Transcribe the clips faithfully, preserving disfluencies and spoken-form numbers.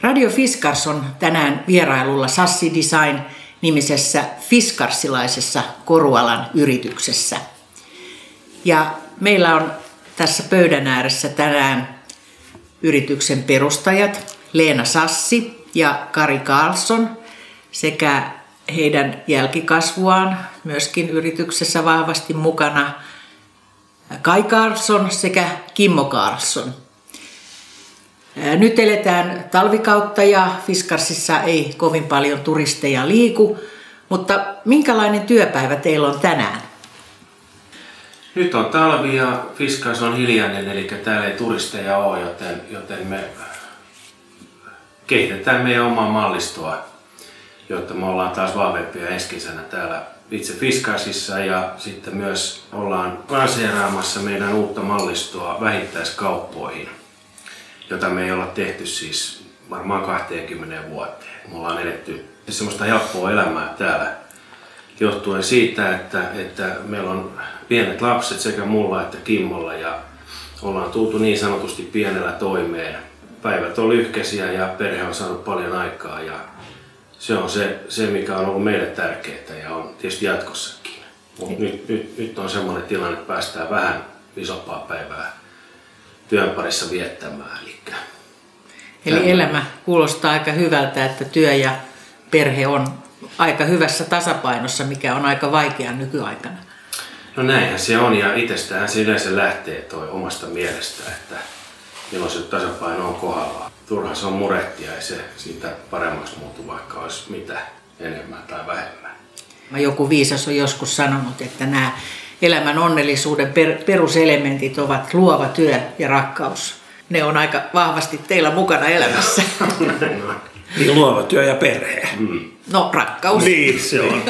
Radio Fiskars on tänään vierailulla Sassi Design-nimisessä fiskarsilaisessa korualan yrityksessä. Ja meillä on tässä pöydän ääressä tänään yrityksen perustajat Leena Sassi ja Kari Karlsson sekä heidän jälkikasvuaan myöskin yrityksessä vahvasti mukana Kai Karlsson sekä Kimmo Karlsson. Nyt eletään talvikautta ja Fiskarsissa ei kovin paljon turisteja liiku, mutta minkälainen työpäivä teillä on tänään? Nyt on talvi ja Fiskars on hiljainen, eli täällä ei turisteja ole, joten, joten me kehitetään meidän omaa mallistoa, jotta me ollaan taas vahvempia ensi kesänä täällä itse Fiskarsissa ja sitten myös ollaan lanseeraamassa meidän uutta mallistoa vähittäiskauppoihin, jota me ei olla tehty siis varmaan kaksikymmentä vuoteen. Me ollaan eletty semmoista helppoa elämää täällä johtuen siitä, että, että meillä on pienet lapset sekä mulla että Kimmolla ja ollaan tultu niin sanotusti pienellä toimeen. Päivät on lyhkäisiä ja perhe on saanut paljon aikaa ja se on se, se mikä on ollut meille tärkeää ja on tietysti jatkossakin. Mut nyt, nyt, nyt on semmoinen tilanne, että päästään vähän isompaa päivää työn parissa viettämään. Eli, Eli elämä kuulostaa aika hyvältä, että työ ja perhe on aika hyvässä tasapainossa, mikä on aika vaikea nykyaikana. No näinhän se on ja itsestähän se yleensä lähtee toi omasta mielestä, että milloin se tasapaino on kohdallaan. Turha se on murehtia, ei se siitä paremmaksi muutu, vaikka olisi mitä enemmän tai vähemmän. Joku viisas on joskus sanonut, että nämä elämän onnellisuuden per- peruselementit ovat luova työ ja rakkaus. Ne on aika vahvasti teillä mukana elämässä. Niin, luova työ ja perhe. Mm. No, rakkaus. Niin, se on.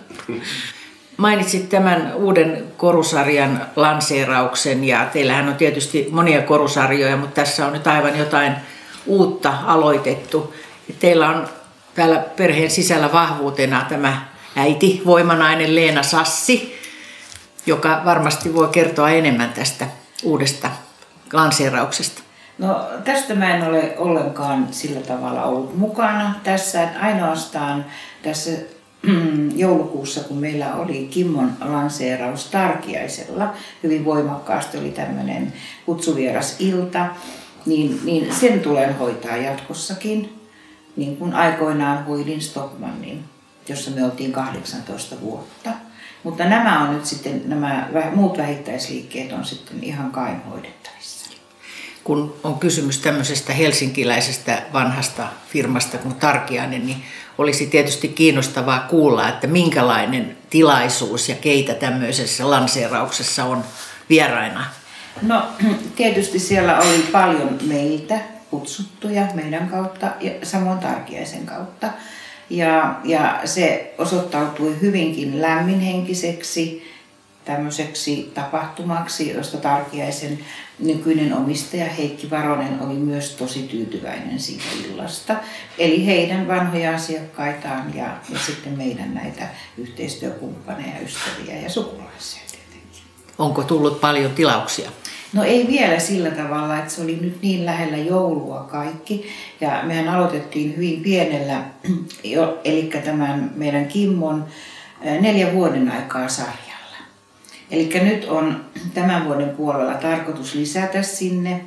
Mainitsit tämän uuden korusarjan lanseerauksen ja teillähän on tietysti monia korusarjoja, mutta tässä on nyt aivan jotain uutta aloitettu. Teillä on täällä perheen sisällä vahvuutena tämä äiti, voimanainen Leena Sassi, joka varmasti voi kertoa enemmän tästä uudesta lanseerauksesta. No tästä mä en ole ollenkaan sillä tavalla ollut mukana tässä, että ainoastaan tässä joulukuussa, kun meillä oli Kimmon lanseeraus Tarkiaisella, hyvin voimakkaasti oli tämmöinen kutsuvieras-ilta, niin, niin sen tulen hoitaa jatkossakin, niin kuin aikoinaan hoidin Stockmannin, jossa me oltiin kahdeksantoista vuotta. Mutta nämä on nyt sitten, nämä muut vähittäisliikkeet on sitten ihan Kain hoidettavissa. Kun on kysymys tämmöisestä helsinkiläisestä vanhasta firmasta kuin Tarkiainen, niin olisi tietysti kiinnostavaa kuulla, että minkälainen tilaisuus ja keitä tämmöisessä lanseerauksessa on vieraina. No tietysti siellä oli paljon meiltä kutsuttuja meidän kautta ja samoin Tarkiaisen kautta. Ja, ja se osoittautui hyvinkin lämminhenkiseksi tämmöiseksi tapahtumaksi, josta Tarkiaisen nykyinen omistaja Heikki Varonen oli myös tosi tyytyväinen siitä illasta. Eli heidän vanhoja asiakkaitaan ja, ja sitten meidän näitä yhteistyökumppaneja, ystäviä ja sukulaisia tietenkin. Onko tullut paljon tilauksia? No ei vielä sillä tavalla, että se oli nyt niin lähellä joulua kaikki. Ja mehän aloitettiin hyvin pienellä, eli tämän meidän Kimmon neljän vuoden aikaa sarjalla. Eli nyt on tämän vuoden puolella tarkoitus lisätä sinne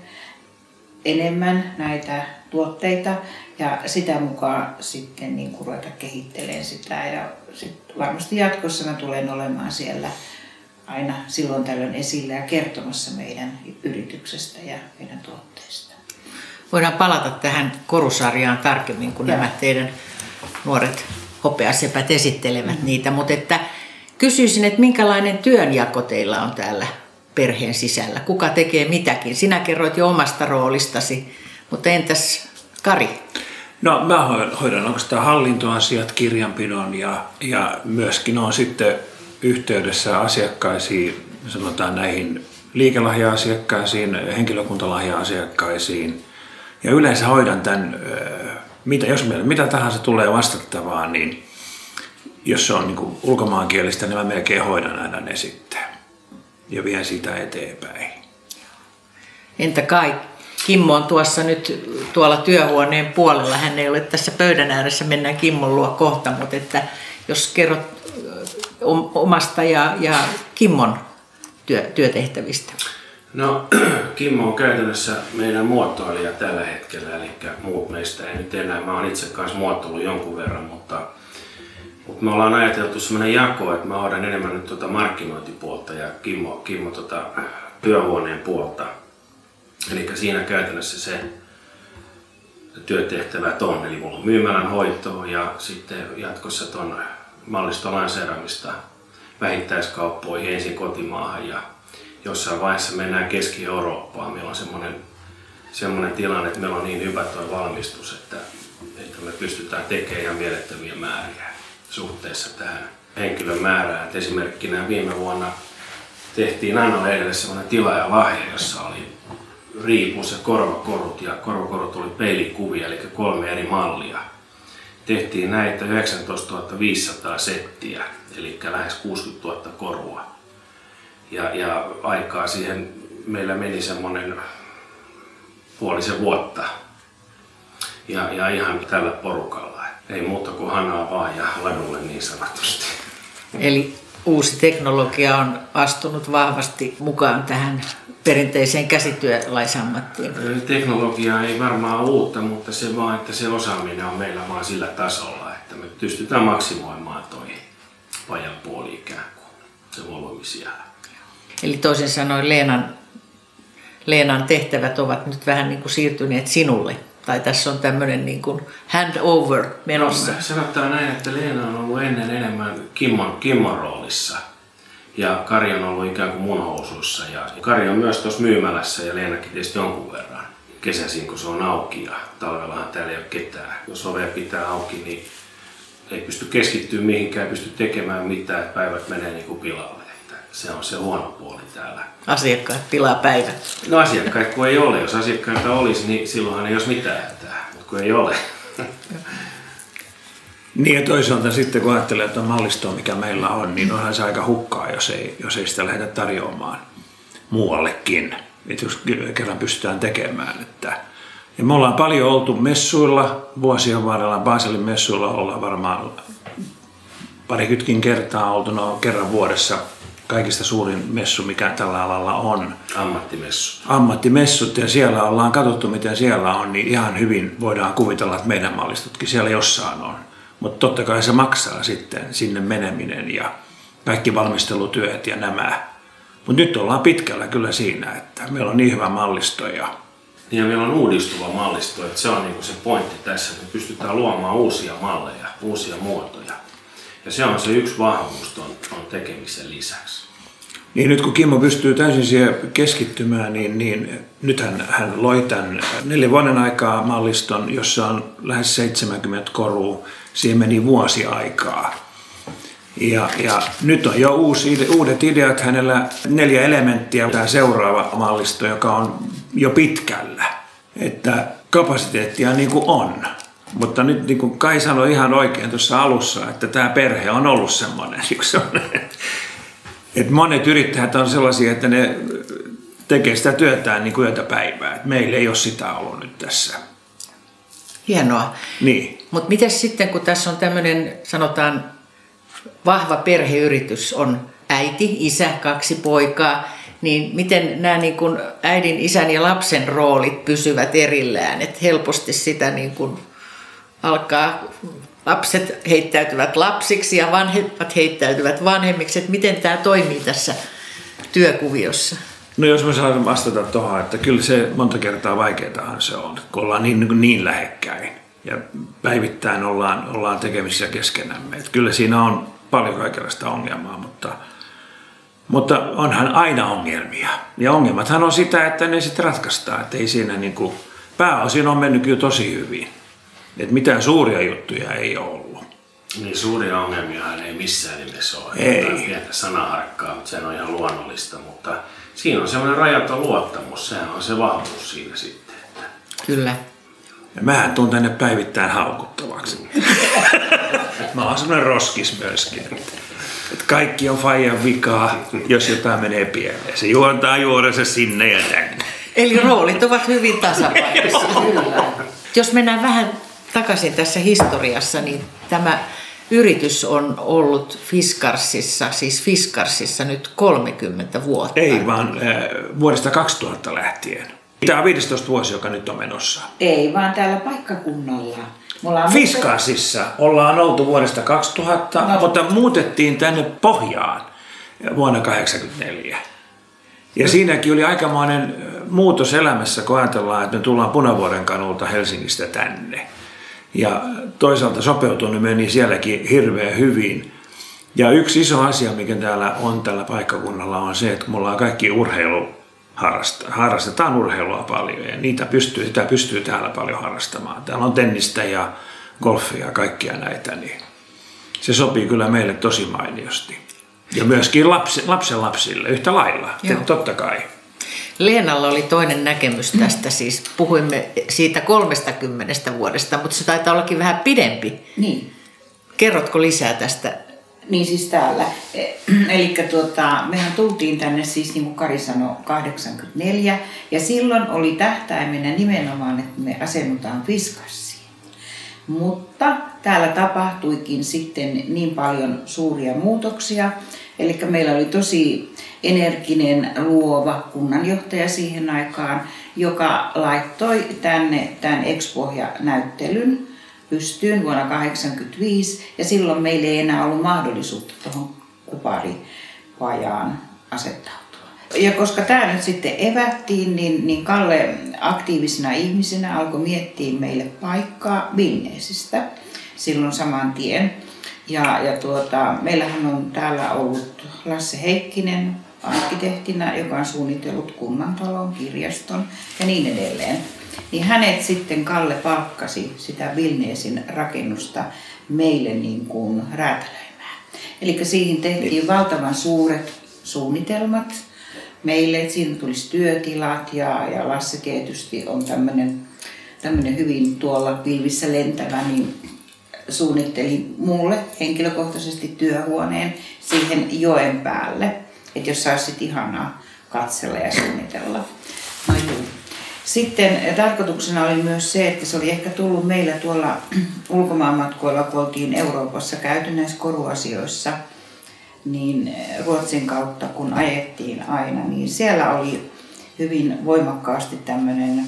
enemmän näitä tuotteita ja sitä mukaan sitten niin kuin ruveta kehittelemään sitä. Ja sit varmasti jatkossa mä tulen olemaan siellä aina silloin tällöin esillä ja kertomassa meidän yrityksestä ja meidän tuotteista. Voidaan palata tähän korusarjaan tarkemmin, kun ja. nämä teidän nuoret hopeasepät esittelevät mm. niitä. Mutta että kysyisin, että minkälainen työnjako teillä on täällä perheen sisällä? Kuka tekee mitäkin? Sinä kerroit jo omasta roolistasi, mutta entäs Kari? No mä hoidan oikeastaan hallintoasiat, kirjanpidon ja, ja myöskin on sitten yhteydessä asiakkaisiin, sanotaan näihin liikelahja-asiakkaisiin, henkilökuntalahja-asiakkaisiin. Ja yleensä hoidan tämän, mitä, jos meillä mitä tahansa tulee vastattavaa, niin jos se on niin kuin ulkomaankielistä, niin mä melkein hoidan aina ne sitten ja vien sitä eteenpäin. Entä Kai? Kimmo on tuossa nyt tuolla työhuoneen puolella. Hän ei ole tässä pöydän ääressä, mennään Kimmon luo kohta, mutta että jos kerrot omasta ja, ja Kimmon työ, työtehtävistä. No, Kimmo on käytännössä meidän muotoilija tällä hetkellä, eli muut meistä ei nyt enää. Mä oon itse kanssa muotoillut jonkun verran, mutta, mutta me ollaan ajateltu sellainen jako, että mä hoidan enemmän nyt tuota markkinointipuolta ja Kimmo, Kimmo tuota työhuoneen puolta. Eli siinä käytännössä se työtehtävät on, eli mulla on myymälän hoitoa ja sitten jatkossa ton malliston lanseeraamista vähittäiskauppoihin ensin kotimaahan ja jossain vaiheessa mennään Keski-Eurooppaan. Meillä on semmoinen, semmoinen tilanne, että meillä on niin hyvä tuo valmistus, että, että me pystytään tekemään ihan mielettömiä määriä suhteessa tähän henkilön määrään. Et esimerkkinä viime vuonna tehtiin Anna-lehdelle semmoinen tilaajalahja, jossa oli riipus ja korvakorut, ja korvakorut oli peilikuvia, eli kolme eri mallia. Tehtiin näitä yhdeksäntoistatuhatta viisisataa settiä, eli lähes kuusikymmentätuhatta korua. Ja, ja aikaa siihen meillä meni semmoinen puolisen vuotta. Ja, ja ihan tällä porukalla. Ei muuta kuin hanaa vaan ja ladulle niin sanotusti. Eli uusi teknologia on astunut vahvasti mukaan tähän perinteiseen käsityölaisammattiin. Teknologia ei varmaan ole uutta, mutta se vaan, että se osaaminen on meillä vaan sillä tasolla, että me pystytään maksimoimaan toi pajan puoli ikään kuin, se volyymi siellä. Eli toisin sanoen Leenan, Leenan tehtävät ovat nyt vähän niin kuin siirtyneet sinulle. Tai tässä on tämmöinen niin kuin handover menossa. No, sanotaan näin, että Leena on ollut ennen enemmän Kimmon, Kimmon roolissa. Ja Kari on ollut ikään kuin mun housuissa. Ja Kari on myös tuossa myymälässä ja Leenakin tietysti jonkun verran. Kesäisin kun se on auki ja talvellahan täällä ei ole ketään. Jos ovea pitää auki, niin ei pysty keskittyä mihinkään, ei pysty tekemään mitään, että päivät menee niin kuin pilalle. Että se on se huono puoli täällä. Asiakkaat pilaa päivät. No asiakkaat kun ei ole. Jos asiakkaita olisi, niin silloinhan ei olisi mitään hätää. Mutta kun ei ole. Niin ja toisaalta sitten kun ajattelee, että on mallistoa mikä meillä on, niin onhan se aika hukkaa, jos ei, jos ei sitä lähdetä tarjoamaan muuallekin. Että jos kerran pystytään tekemään. Että. Ja me ollaan paljon oltu messuilla, vuosien varrella Baselin messuilla ollaan varmaan parikytkin kertaa oltu, no kerran vuodessa kaikista suurin messu, mikä tällä alalla on. Ammattimessut. Ammattimessut ja siellä ollaan katsottu, miten siellä on, niin ihan hyvin voidaan kuvitella, että meidän mallistutkin siellä jossain on. Mutta totta kai se maksaa sitten sinne meneminen ja kaikki valmistelutyöt ja nämä. Mutta nyt ollaan pitkällä kyllä siinä, että meillä on niin hyvä mallisto. Ja, ja meillä on uudistuva mallisto, että se on niinku se pointti tässä, että me pystytään luomaan uusia malleja, uusia muotoja. Ja se on se yksi vahvuus ton, ton tekemisen lisäksi. Niin nyt kun Kimmo pystyy täysin siihen keskittymään, niin, niin nythän hän loi tämän neljän vuoden aikaa malliston, jossa on lähes seitsemänkymmentä korua. Siihen meni vuosi aikaa. Ja, ja nyt on jo uusi, uudet ideat hänellä, neljä elementtiä, tämä seuraava mallisto, joka on jo pitkällä. Että kapasiteettia niin kuin on. Mutta nyt niin kuin Kai sanoi ihan oikein tuossa alussa, että tämä perhe on ollut semmoinen. Että monet yrittäjät on sellaisia, että ne tekee sitä työtään niin kuin yötä päivää. Että meillä ei ole sitä ollut nyt tässä. Hienoa. Niin. Mutta miten sitten, kun tässä on tämmöinen, sanotaan, vahva perheyritys, on äiti, isä, kaksi poikaa, niin miten nämä niin kun äidin, isän ja lapsen roolit pysyvät erillään? Että helposti sitä niin kun alkaa, lapset heittäytyvät lapsiksi ja vanhemmat heittäytyvät vanhemmiksi. Että miten tämä toimii tässä työkuviossa? No jos mä saan vastata tuohon, että kyllä se monta kertaa vaikeatahan se on, kun ollaan niin, niin lähekkäin ja päivittäin ollaan, ollaan tekemisissä keskenämme. Että kyllä siinä on paljon kaikenlaista ongelmaa, mutta, mutta onhan aina ongelmia. Ja ongelmathan on sitä, että ne sitten ratkaistaan, että ei siinä niin kuin, pääosin on mennyt kyllä tosi hyvin. Että mitään suuria juttuja ei ole ollut. Niin suuria ongelmiahan ei missään nimessä ole. Ei. Pientä sanaharkkaa, mutta se on ihan luonnollista, mutta siinä on semmoinen rajaton luottamus, sehän on se vahvuus siinä sitten. Kyllä. Ja mähän tuun tänne päivittäin haukuttavaksi. Mä oon semmoinen roskis myöskin. Että kaikki on faijan vikaa, jos jotain menee pieleen. Se juontaa juorensa sinne ja tänne. Eli roolit ovat hyvin tasapainossa. Jos mennään vähän takaisin tässä historiassa, niin tämä yritys on ollut Fiskarsissa, siis Fiskarsissa nyt kolmekymmentä vuotta. Ei, vaan äh, vuodesta kaksituhatta lähtien. Tämä on viidestoista vuosi, joka nyt on menossa. Ei, vaan täällä paikkakunnalla. Fiskarsissa ollaan oltu vuodesta kaksituhatta, no, mutta muutettiin tänne pohjaan vuonna tuhatyhdeksänsataakahdeksankymmentäneljä. Ja siinäkin oli aikamoinen muutos elämässä, kun ajatellaan, että me tullaan Punavuoren kanulta Helsingistä tänne. Ja toisaalta sopeutunut meni sielläkin hirveän hyvin. Ja yksi iso asia, mikä täällä on tällä paikkakunnalla, on se, että mulla on kaikki urheilu harrastaa. Harrastetaan urheilua paljon ja niitä pystyy, sitä pystyy täällä paljon harrastamaan. Täällä on tennistä ja golfia ja kaikkia näitä, niin se sopii kyllä meille tosi mainiosti. Ja myöskin lapsi, lapsen lapsille yhtä lailla, Joo. totta kai. Leenalla oli toinen näkemys tästä, siis puhuimme siitä kolmestakymmenestä vuodesta, mutta se taitaa ollakin vähän pidempi. Niin. Kerrotko lisää tästä? Niin siis täällä. Eli tuota, mehän tultiin tänne siis niin kuin Kari sanoi kahdeksankymmentäneljä ja silloin oli tähtäimenä nimenomaan, että me asennutaan Fiskarsiin. Mutta täällä tapahtuikin sitten niin paljon suuria muutoksia. Eli meillä oli tosi energinen, luova kunnanjohtaja siihen aikaan, joka laittoi tänne tämän Ex-Pohja-näyttelyn pystyyn vuonna tuhatyhdeksänsataakahdeksankymmentäviisi ja silloin meillä ei enää ollut mahdollisuutta tuohon kuparipajaan asettautua. Ja koska tämä nyt sitten evättiin, niin, niin Kalle aktiivisena ihmisenä alkoi miettiä meille paikkaa Vilneesistä silloin saman tien. Ja, ja tuota, meillähän on täällä ollut Lasse Heikkinen arkkitehtinä, joka on suunnitellut kunnantalon, kirjaston ja niin edelleen. Niin hänet sitten Kalle palkkasi sitä Vilneesin rakennusta meille niin kuin räätälöimään. Eli siihen tehtiin valtavan suuret suunnitelmat meille, että siinä tulisi työtilat ja, ja Lasse tietysti on tämmöinen, tämmöinen hyvin tuolla pilvissä lentävä, niin suunnittelin mulle henkilökohtaisesti työhuoneen siihen joen päälle, että jos saisi ihanaa katsella ja suunnitella. No juu. Sitten tarkoituksena oli myös se, että se oli ehkä tullut meillä tuolla ulkomaanmatkoilla, kun oltiin Euroopassa käyty näissä koruasioissa, niin Ruotsin kautta kun ajettiin aina, niin siellä oli hyvin voimakkaasti tämmöinen,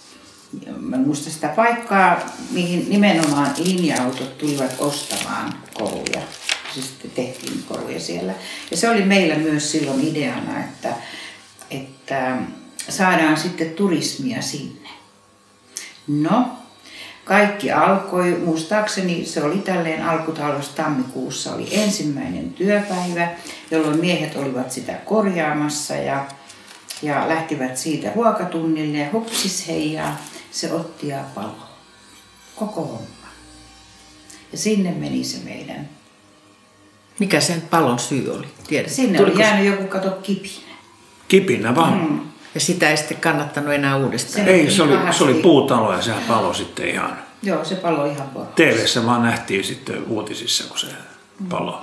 mä muistan sitä paikkaa, mihin nimenomaan linja-autot tulivat ostamaan koruja. Siis tehtiin koruja siellä. Ja se oli meillä myös silloin ideana, että, että saadaan sitten turismia sinne. No, kaikki alkoi, muistaakseni se oli tälleen alkutalvesta tammikuussa, oli ensimmäinen työpäivä, jolloin miehet olivat sitä korjaamassa ja, ja lähtivät siitä ruokatunnille ja hupsis heijaa, se otti ja palo. Koko homma. Ja sinne meni se meidän. Mikä sen palon syy oli? Tiedät, sinne tuliko oli jäänyt joku, kato, kipinä. Kipinä vaan? Mm. Ja sitä ei sitten kannattanut enää uudestaan? Se ei, se oli, se oli puutalo ja sehän palo sitten ihan. Joo, se palo ihan porrasta. T V:ssä vaan nähtiin sitten uutisissa, kun se palo.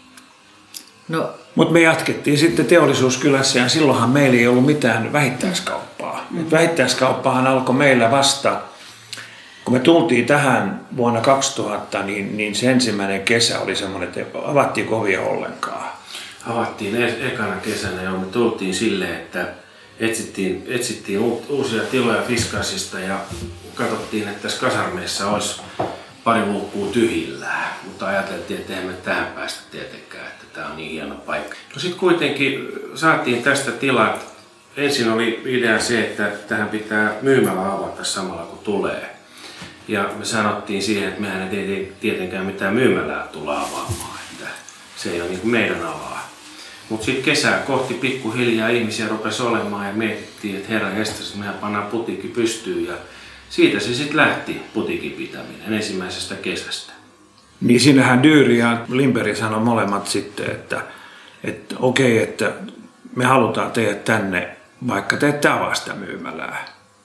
No. Mutta me jatkettiin sitten Teollisuuskylässä ja silloinhan meillä ei ollut mitään vähittäiskauppaa. Mm. Vähittäiskauppahan alkoi meillä vasta, kun me tultiin tähän vuonna kaksituhatta, niin, niin se ensimmäinen kesä oli semmoinen, että avattiin kovia ollenkaan. Avattiin e- ekana kesänä ja me tultiin silleen, että etsittiin, etsittiin uusia tiloja Fiskarsista ja katsottiin, että tässä kasarmeissa olisi pari luukkua tyhjillään, mutta ajateltiin, että eihän me tähän päästä tietenkään, että tämä on niin hieno paikka. No sitten kuitenkin saatiin tästä tilat. Ensin oli idea se, että tähän pitää myymälä avata samalla kun tulee. Ja me sanottiin siihen, että mehän ei tietenkään mitään myymälää tulla avaamaan, että se ei ole niin kuin meidän alaa. Mutta sitten kesää kohti pikkuhiljaa ihmisiä rupesi olemaan ja mietittiin, että herra estäs, mehän pannaan putiikki pystyyn ja siitä se sitten lähti putiikin pitäminen ensimmäisestä kesästä. Niin siinähän Dyyri ja Lindberg sanoi molemmat sitten, että, että okei, että me halutaan teidät tänne, vaikka te ette avaa sitä myymälää.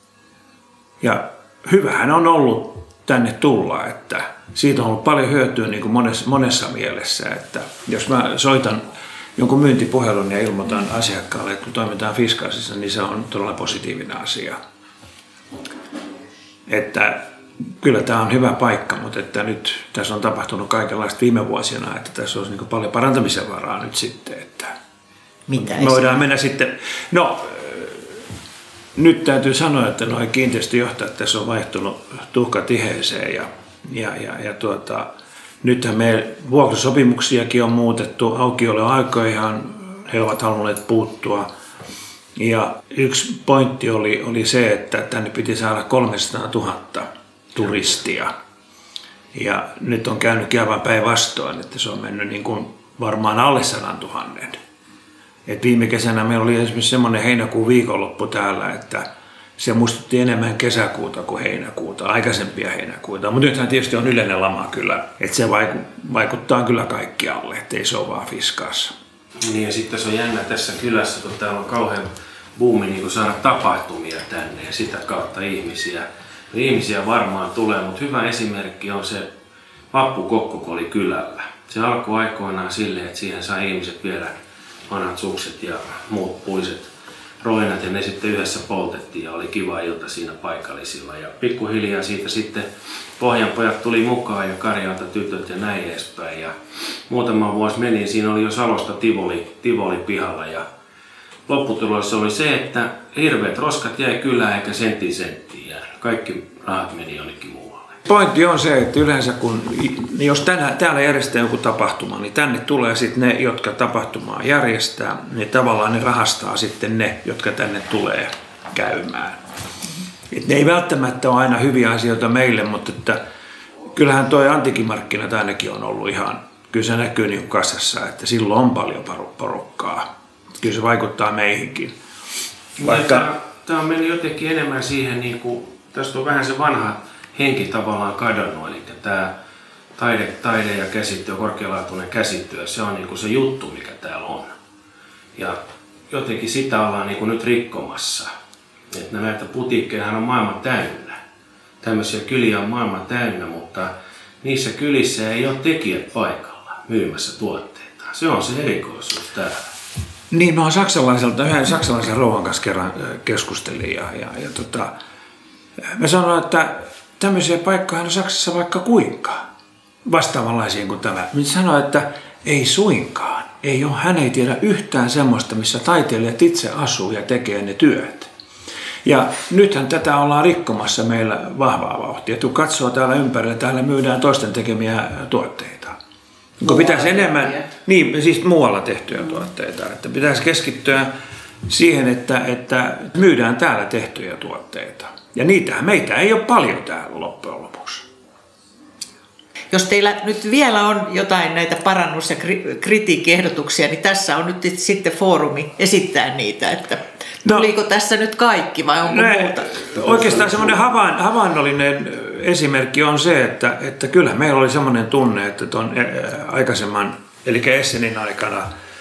Ja hyvähän on ollut tänne tulla, että siitä on ollut paljon hyötyä niin kuin monessa, monessa mielessä, että jos mä soitan jonkun myyntipuhelun ja ilmoitan asiakkaalle, että kun toimitaan Fiskasissa, niin se on todella positiivinen asia. Että kyllä tämä on hyvä paikka, mutta että nyt tässä on tapahtunut kaikenlaista viime vuosina, että tässä olisi niin paljon parantamisen varaa nyt sitten. Että Mitä me voidaan mennä sitten, no nyt täytyy sanoa, että nuo kiinteistöjohtajat tässä on vaihtunut tuhkatiheeseen ja, ja, ja, ja tuota, nythän me vuokrasopimuksiakin on muutettu, aukioloaikoihin he ovat halunneet puuttua. Ja yksi pointti oli, oli se, että tänne piti saada kolmesataatuhatta turistia. Ja nyt on käynyt aivan päinvastoin, että se on mennyt niin kuin varmaan alle sadan tuhannen. Et viime kesänä meillä oli esimerkiksi semmoinen heinäkuun viikonloppu täällä, että se muistutti enemmän kesäkuuta kuin heinäkuuta, aikaisempia heinäkuuta. Mutta nythän tietysti on yleinen lama kyllä, että se vaikuttaa kyllä kaikkialle, ettei se ole vaan Fiskassa. Niin ja sitten se on jännä tässä kylässä, kun täällä on kauhean buumi niin saada tapahtumia tänne ja sitä kautta ihmisiä. No, ihmisiä varmaan tulee, mutta hyvä esimerkki on se vappukokkokoli kylällä. Se alkoi aikoinaan silleen, että siihen sai ihmiset viedä vanhat sukset ja muut puiset roinat ja ne sitten yhdessä poltettiin ja oli kiva ilta siinä paikallisilla. Ja pikkuhiljaa siitä sitten Pohjanpojat tuli mukaan ja Karjalta tytöt ja näin edespäin. Ja muutama vuosi meni, siinä oli jo Salosta Tivoli, Tivoli pihalla ja lopputulossa oli se, että hirveät roskat jäi kylään eikä sentin senttiin jäänyt. Kaikki rahat meni jonnekin muualle. Pointti on se, että yleensä kun, jos tänä, täällä järjestetään joku tapahtuma, niin tänne tulee sitten ne, jotka tapahtumaa järjestää, niin tavallaan ne rahastaa sitten ne, jotka tänne tulee käymään. Et ne ei välttämättä ole aina hyviä asioita meille, mutta että kyllähän tuo antiikimarkkinat ainakin on ollut ihan, kyllä se näkyy niin kassassa, että silloin on paljon porukkaa. Kyllä se vaikuttaa meihinkin. Vaikka tämä on mennyt jotenkin enemmän siihen, niin kuin, tästä on vähän se vanha henki tavallaan kadonnut, eli tämä taide, taide ja käsittö, korkealaatuinen käsittö, se on niin kuin se juttu, mikä täällä on. Ja jotenkin sitä ollaan niin kuin nyt rikkomassa. Että näitä putiikkeja on maailman täynnä. Tämmöisiä kyliä on maailman täynnä, mutta niissä kylissä ei ole tekijät paikalla myymässä tuotteita. Se on se erikoisuus täällä. Niin, mä oon saksalaiselta, yhden saksalaisen rouvan kanssa kerran keskustelin ja, ja, ja tota, mä sanoin, että tämmöisiä paikkoja on Saksassa vaikka kuinka vastaavanlaisiin kuin tämä. Mä sanoin, että ei suinkaan. Ei ole, hän ei tiedä yhtään semmoista, missä taiteilijat itse asuu ja tekee ne työt. Ja nythän tätä ollaan rikkomassa meillä vahvaa vauhtia. Kun katsoo täällä ympärillä, täällä myydään toisten tekemiä tuotteita. Kun pitäisi enemmän, niin siis muualla tehtyjä tuotteita, että pitäisi keskittyä siihen, että, että myydään täällä tehtyjä tuotteita. Ja niitähän meitä ei ole paljon täällä loppujen lopuksi. Jos teillä nyt vielä on jotain näitä parannus- ja kritiikkiehdotuksia, niin tässä on nyt sitten foorumi esittää niitä, että no, tuliko tässä nyt kaikki vai onko ne, muuta? Oikeastaan semmoinen havain, havainnollinen esimerkki on se, että, että kyllä meillä oli semmoinen tunne, että tuon aikaisemman, eli Essenin aikana,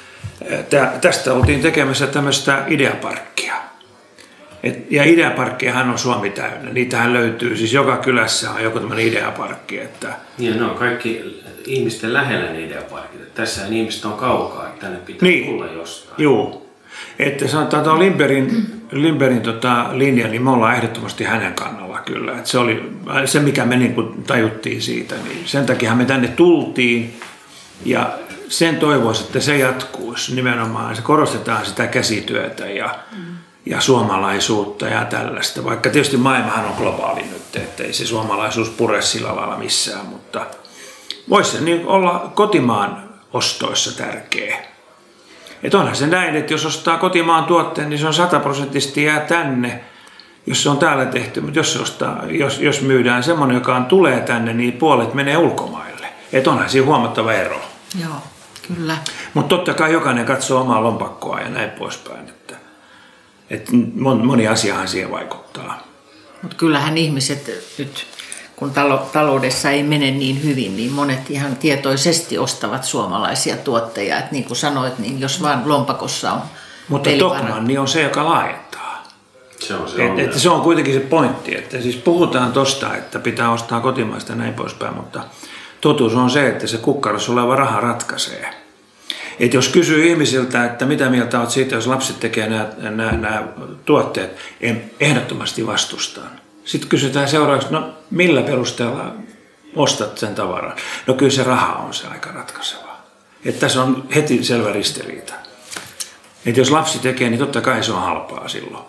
tästä oltiin tekemässä tämmöistä ideaparkkia. Et, ja ideaparkkiahan on Suomi täynnä. Niitähän löytyy, siis joka kylässä on joku tämmöinen ideaparkki. Että ja ne on kaikki ihmisten lähellä ne ideaparkit. Tässä ihmiset on kaukaa, että tänne pitää niin tulla jostain. Joo. Että sanotaan tuon Lindbergin, Lindbergin tota linja, niin me ollaan ehdottomasti hänen kannalla kyllä. Et se oli se, mikä me niin kuin tajuttiin siitä. Niin sen takia me tänne tultiin ja sen toivoisi, että se jatkuisi nimenomaan. Se korostetaan sitä käsityötä ja mm. ja suomalaisuutta ja tällaista. Vaikka tietysti maailmahan on globaali nyt, ettei se suomalaisuus pure sillä lailla missään, mutta voisi se niin olla kotimaan ostoissa tärkeä. Että onhan se näin, että jos ostaa kotimaan tuotteen, niin se on sataprosenttisesti jää tänne, jos se on täällä tehty. Mutta jos, ostaa, jos, jos myydään semmoinen, joka on, tulee tänne, niin puolet menee ulkomaille. Että onhan siinä huomattava ero. Joo, kyllä. Mutta totta kai jokainen katsoo omaa lompakkoa ja näin poispäin. Että Että moni asiahan siihen vaikuttaa. Mutta kyllähän ihmiset nyt, kun taloudessa ei mene niin hyvin, niin monet ihan tietoisesti ostavat suomalaisia tuotteita. Et niin kuin sanoit, niin jos vaan lompakossa on Mutta Tokmanni niin on se, joka laajentaa. Se on se et, et se on kuitenkin se pointti. Että siis puhutaan tosta, että pitää ostaa kotimaista ja näin poispäin, mutta totuus on se, että se kukkarossa oleva raha ratkaisee. Et jos kysyy ihmisiltä, että mitä mieltä olet siitä, jos lapset tekee nämä, nämä, nämä tuotteet, en ehdottomasti vastustaan. Sitten kysytään seuraavaksi, no millä perusteella ostat sen tavaran? No kyllä se raha on se aika ratkaisevaa. Että tässä on heti selvä ristiriita. Että jos lapsi tekee, niin totta kai se on halpaa silloin.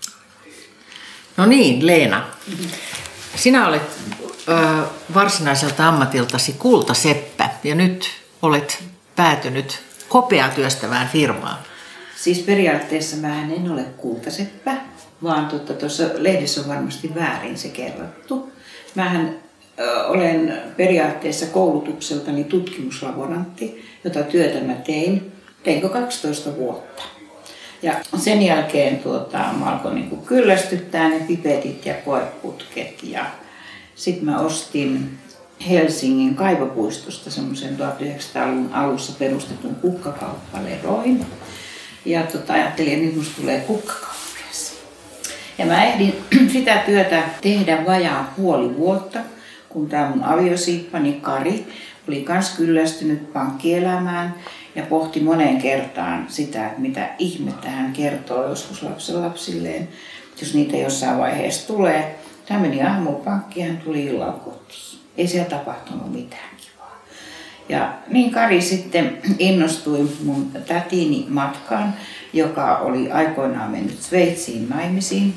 No niin, Leena. Sinä olet ö, varsinaiselta ammatiltasi kultaseppä ja nyt olet päätynyt hopeatyöstävään firmaan. Siis periaatteessa mä en ole kultaseppä, vaan tuossa lehdessä on varmasti väärin se kerrottu. Mähän ö, olen periaatteessa koulutukseltani tutkimuslaborantti, jota työtä mä tein. Teinkö kaksitoista vuotta. Ja sen jälkeen tuota, mä alkoin niin kyllästyttää ne pipetit ja koeputket. Ja sitten mä ostin Helsingin Kaivopuistosta semmoisen tuhatyhdeksänsataaluvun alussa perustetun kukkakauppa Leroyn. Ja tota, ajattelin, että nyt musta tulee kukkakauppias. Ja mä ehdin sitä työtä tehdä vajaa puoli vuotta, kun tää mun aviosiippani Kari oli kans kyllästynyt pankkielämään ja pohti moneen kertaan sitä, että mitä ihmettä hän kertoo joskus lapsenlapsilleen, jos niitä jossain vaiheessa tulee. Hän meni aamuun pankkiin ja hän tuli illalla kotiin. Ei siellä tapahtunut mitään kivaa. Ja niin Kari sitten innostui mun tätini matkaan, joka oli aikoinaan mennyt Sveitsiin naimisiin.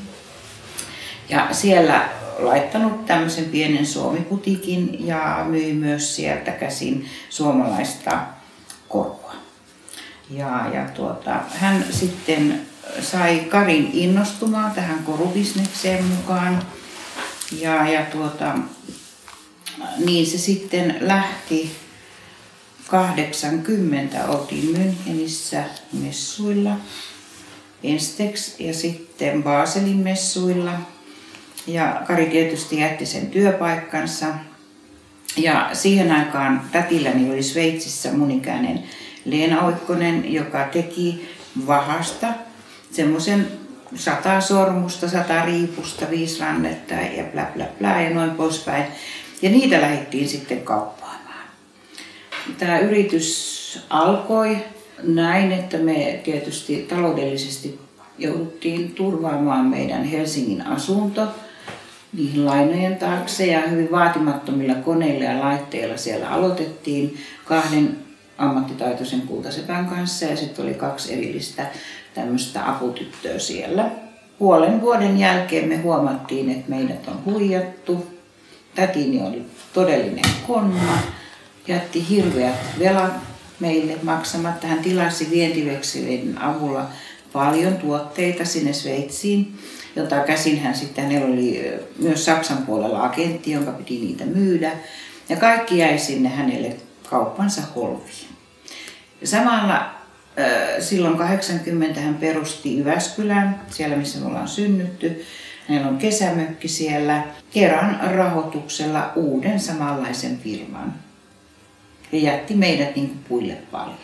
Ja siellä laittanut tämmöisen pienen suomiputiikin ja myi myös sieltä käsin suomalaista korua. Ja, ja tuota, hän sitten sai Karin innostumaan tähän korubisnekseen mukaan. Ja, ja tuota, niin se sitten lähti kahdeksankymmentä, oltiin Münchenissä messuilla, Enstex ja sitten Baselin messuilla. Ja Kari tietysti jätti sen työpaikkansa. Ja siihen aikaan tätilläni oli Sveitsissä mun ikäinen Leena Oikkonen, joka teki vahasta semmoisen sata sormusta, sata riipusta, viisi rannetta ja blä blä blä ja noin poispäin. Ja niitä lähdettiin sitten kauppaamaan. Tämä yritys alkoi näin, että me tietysti taloudellisesti jouduttiin turvaamaan meidän Helsingin asunto niihin lainojen taakse ja hyvin vaatimattomilla koneilla ja laitteilla siellä aloitettiin kahden ammattitaitoisen kultasepän kanssa ja sitten oli kaksi erillistä tämmöistä aputyttöä siellä. Puolen vuoden jälkeen me huomattiin, että meidät on huijattu. Tätini oli todellinen konna, jätti hirveät velat meille maksamatta. Hän tilasi vientivekselien avulla paljon tuotteita sinne Sveitsiin, jota käsin hän sitten, hänellä oli myös Saksan puolella agentti, jonka piti niitä myydä. Ja kaikki jäi sinne hänelle kauppansa holviin. Ja samalla silloin kahdeksankymmentä hän perusti Jyväskylän, siellä missä me ollaan synnytty. Hänellä on kesämökki siellä, Keran rahoituksella uuden samanlaisen firman. Ja jätti meidät niin kuin puille paljaille.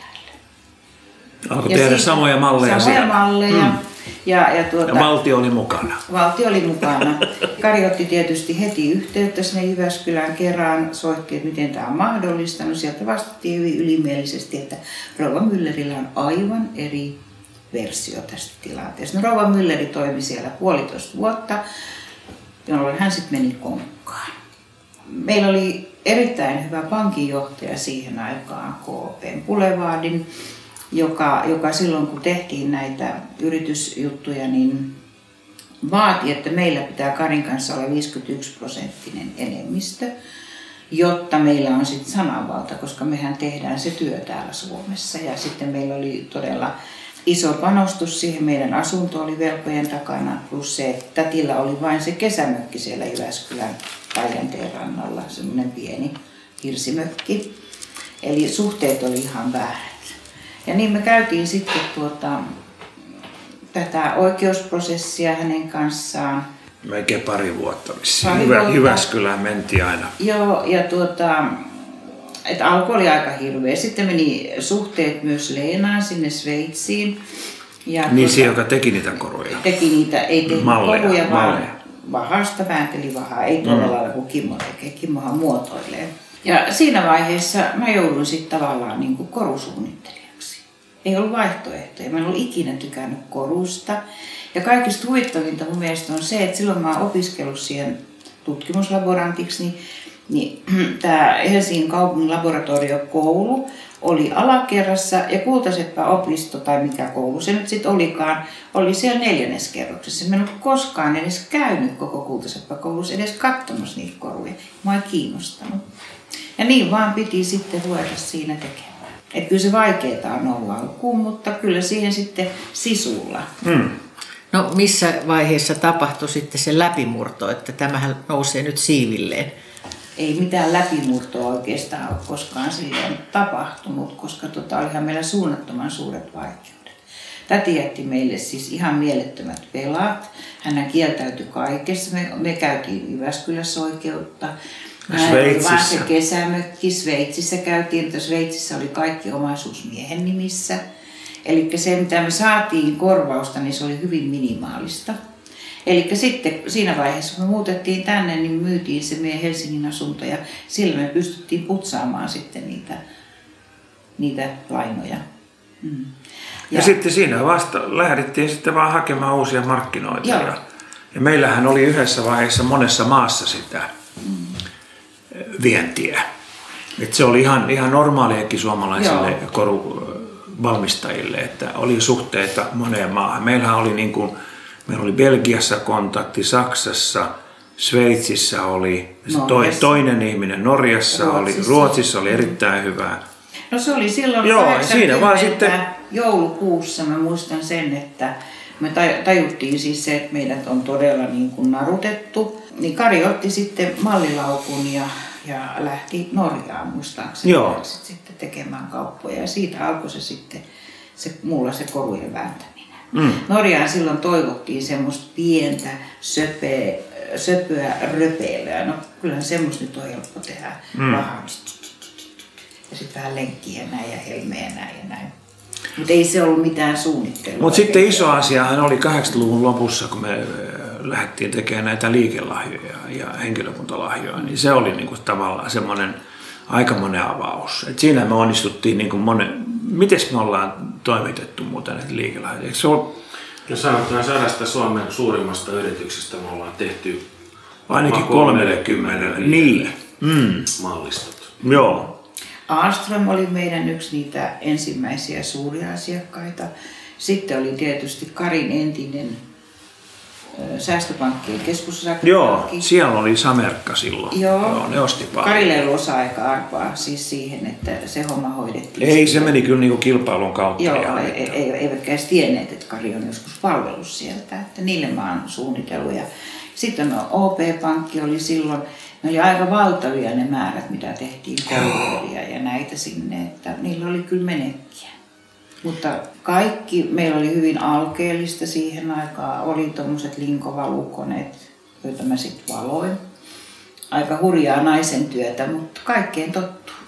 Alkoi tehdä siitä, samoja malleja samoja siellä. malleja. Mm. Ja, ja, tuota, ja valtio oli mukana. Valtio oli mukana. Kari otti tietysti heti yhteyttä sinne Jyväskylään Keraan, soitti, että miten tämä on mahdollista. No sieltä vastattiin hyvin ylimielisesti, että rouva Müllerillä on aivan eri versio tästä tilanteesta. No rouva Mülleri toimi siellä puolitoista vuotta, jolloin hän sitten meni konkkaan. Meillä oli erittäin hyvä pankinjohtaja siihen aikaan, K P Boulevardin, Joka, joka silloin kun tehtiin näitä yritysjuttuja, niin vaati, että meillä pitää Karin kanssa olla viisikymmentäyksi prosenttinen enemmistö, jotta meillä on sitten sananvalta, koska mehän tehdään se työ täällä Suomessa. Ja sitten meillä oli todella iso panostus siihen, meidän asunto oli velkojen takana, plus se, että tätillä oli vain se kesämökki siellä Jyväskylän Päijänteen rannalla, semmoinen pieni hirsimökki. Eli suhteet oli ihan väärät. Ja niin me käytiin sitten tuota, tätä oikeusprosessia hänen kanssaan. Melkein pari vuotta missä Hyvä, Jyväskylään mentiin aina. Joo, ja tuota, että alku oli aika hirveä. Sitten meni suhteet myös Leenaan sinne Sveitsiin. Ja niin tuota, se, joka teki niitä koruja. Teki niitä, ei tehnyt malleja, koruja, vaan malleja. Vahasta väänteli vahaa. Ei tuolla mm. lailla kuin Kimmo tekee. Kimmohan muotoilee. Ja siinä vaiheessa mä joudun sitten tavallaan niin kuin korusuunnittelijaksi. Ei ollut vaihtoehtoja. Mä en ollut ikinä tykännyt korusta. Ja kaikista huvittavinta mun mielestä on se, että silloin mä oon opiskellut siihen tutkimuslaborantiksi, niin, niin tämä Helsingin kaupungin laboratoriokoulu oli alakerrassa ja Kultaseppä opisto tai mikä koulu se nyt sitten olikaan, oli siellä neljänneskerroksessa. Mä en ollut koskaan edes käynyt koko Kultaseppä koulussa, edes katsomassa niitä koruja. Mä ei kiinnostanut. Ja niin vaan piti sitten ruveta siinä tekemään. Että kyllä se vaikeaa on ollut alkuun, mutta kyllä siihen sitten sisulla. Mm. No missä vaiheessa tapahtui sitten se läpimurto, että tämähän nousee nyt siivilleen? Ei mitään läpimurtoa oikeastaan ole koskaan silloin tapahtunut, koska tota, olihan meillä suunnattoman suuret vaikeudet. Täti jätti meille siis ihan mielettömät velat. Hän kieltäytyi kaikessa. Me, me käytiin Jyväskylässä oikeutta. Sveitsissä. Vaan se kesämökki. Sveitsissä käytiin, mutta Sveitsissä oli kaikki omaisuus miehen nimissä. Eli se, mitä me saatiin korvausta, niin se oli hyvin minimaalista. Eli sitten siinä vaiheessa, kun me muutettiin tänne, niin myytiin se meidän Helsingin asunto ja sillä me pystyttiin putsaamaan sitten niitä, niitä lainoja. Mm. Ja, ja sitten siinä vasta lähdettiin sitten vaan hakemaan uusia markkinoita. Joo. Ja, ja meillähän oli yhdessä vaiheessa monessa maassa sitä mm. vientiä. Et se oli ihan, ihan normaaliakin suomalaisille Joo. koruvalmistajille, että oli suhteita moneen maahan. Meillähän oli niin kuin Meillä oli Belgiassa kontakti, Saksassa, Sveitsissä oli, toi, toinen ihminen Norjassa Ruotsissa. oli, Ruotsissa oli erittäin hyvää. No se oli silloin Joo, siinä vaan sitten joulukuussa, mä muistan sen, että me tajuttiin siis se, että meidät on todella niin kuin narutettu. Niin Kari otti sitten mallilaukun ja, ja lähti Norjaan muistaakseni sitten tekemään kauppoja. Ja siitä alkoi se sitten se, mulla se korujen vääntäminen. Mm. Norjaan silloin toivottiin semmoista pientä söpeä, söpöä röpeilyä. No kyllähän semmoista nyt on helppo tehdä. Mm. Ja sitten vähän lenkkiä näin ja helmeä näin ja näin. Mutta ei se ollut mitään suunnittelua. Mutta sitten iso asiahan oli kahdeksankymmentäluvun lopussa, kun me lähdettiin tekemään näitä liikelahjoja ja henkilökuntalahjoja, niin se oli niinku tavallaan semmoinen aikamoinen avaus. Et siinä me onnistuttiin niinku monen. Mites me ollaan toimitettu muuten näitä liikelahjoja? Eikö se ole? No sanotaan sadasta Suomen suurimmasta yrityksestä me ollaan tehty ainakin kolmekymmentä niin. mm. mallistot. Joo. Ahlström oli meidän yksi niitä ensimmäisiä suuria asiakkaita. Sitten oli tietysti Karin entinen säästöpankkien keskusrakennuski. Joo, siellä oli Samerkka silloin. Joo, Joo ne osti paljon. Karille ei ollut osa-aika-arpaa siis siihen, että se homma hoidettiin. Ei, se meni kyllä niinku kilpailun kautta. Joo, ei, ei, eivätkä edes tienneet, että Kari on joskus palvellut sieltä, että niille mä oon suunnitellut. Ja sitten no, O P-pankki oli silloin, ne oli aika valtavia ne määrät, mitä tehtiin kouluja ja näitä sinne, että niillä oli kyllä menekkiä. Mutta kaikki, meillä oli hyvin alkeellista siihen aikaan, oli tommoset linkovalukoneet, joita mä sitten valoin. Aika hurjaa naisen työtä, mutta kaikkeen tottuu.